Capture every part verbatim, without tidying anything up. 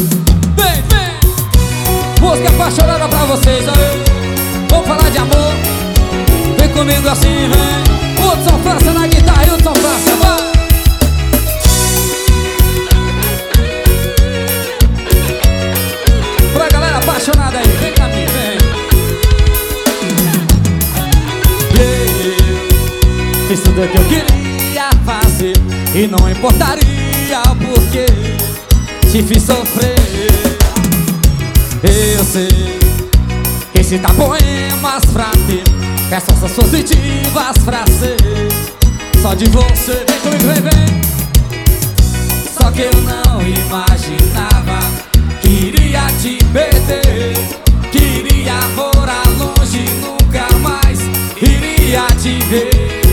Vem, vem. Música apaixonada pra vocês, aí. Vamos falar de amor. Vem comigo assim, vem. Hudson França na guitarra, Hudson França, vai. Pra galera apaixonada aí, vem cá, vem. Yeah. Fiz tudo que eu queria fazer e não importaria porque te fiz sofrer. Eu sei que se dá poemas pra ter peças positivas pra ser só de você. Vem comigo, vem, vem. Só que eu não imaginava que iria te perder, queria morar longe, nunca mais iria te ver.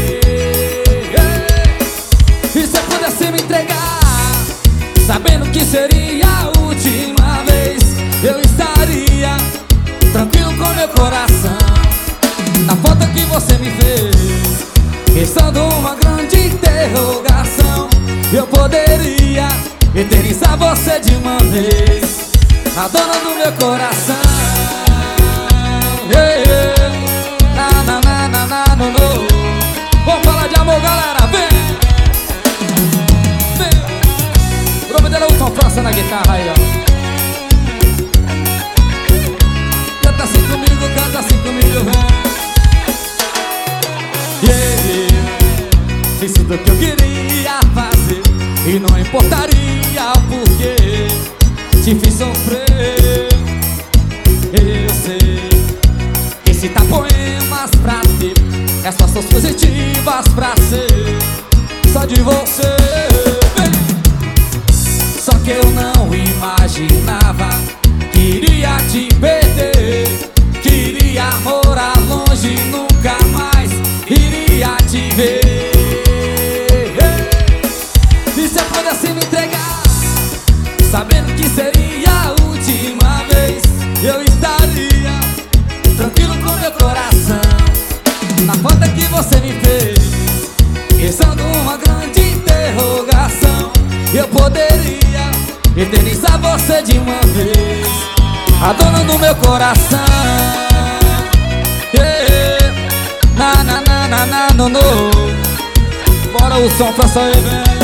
E se eu pudesse me entregar, sabendo que seria a última vez, eu estaria tranquilo com meu coração. Na foto que você me fez, restando uma grande interrogação, eu poderia eternizar você de uma vez, a dona do meu coração. Yeah, yeah. Na, na, na, na, na, no, no. Vamos falar de amor, galera, vem. Vem. O nome dela é Hudson França na guitarra aí, ó. Canta assim comigo, canta assim comigo, vem. Yeah, yeah. Fiz tudo o que eu queria fazer e não importaria porque te fiz sofrer. Eu sei que se tá poemas pra ter essas positivas pra ser só de você. Só que eu não imaginava que iria te perder, queria morar longe, nunca mais iria te ver. E se eu pudesse me entregar, sabendo que seria a última vez, eu estaria tranquilo com meu coração. Na foto que você me fez, restando uma grande interrogação, eu poderia eternizar você de uma vez, a dona do meu coração. Yeah. Na na na na na no, no. Bora o som pra sair, vem.